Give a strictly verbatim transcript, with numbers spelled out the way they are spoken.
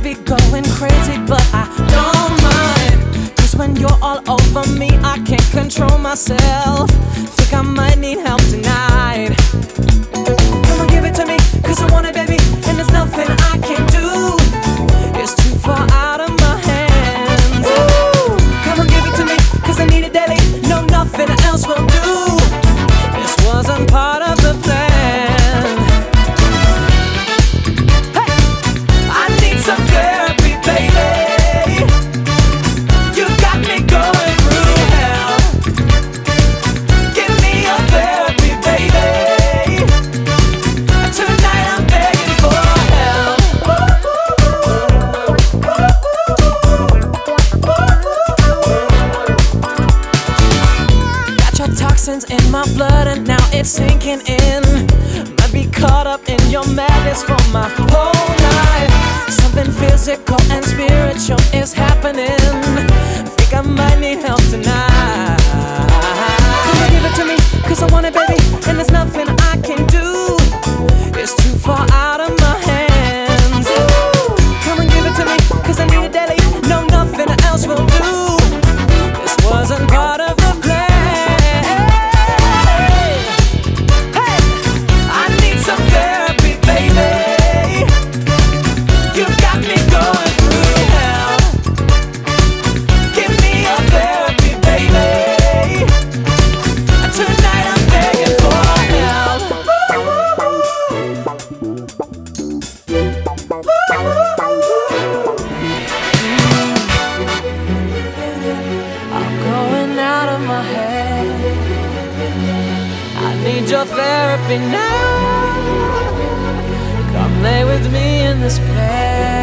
be going crazy, but I don't mind. Cause when you're all over me, I can't control myself. Think I might need help tonight. Come on, give it to me, cause I want it, baby. And there's nothing I can do. It's too far out of my hands. Ooh, come on, give it to me, cause I need it daily. No, nothing else will do. This wasn't part of the plan. Hey, I need some therapy, baby. You got me going through hell. Give me a therapy, baby. Tonight I'm begging for help. Got your toxins in my blood and now it's sinking in. Might be caught up in your madness for my whole life. Something physical and spiritual is happening. Think I might need help tonight. Come on, give it to me, cause I want it, baby. And there's nothing I can do. It's too far out of my hands. Ooh, come and give it to me, cause I need it daily. No, nothing else will do. This wasn't part of the plan. Hey, I need some therapy, baby. You got me going through hell. Give me a therapy, baby. Tonight I'm begging for help. I'm going out of my head. I need your therapy now. Come lay with me in this bed.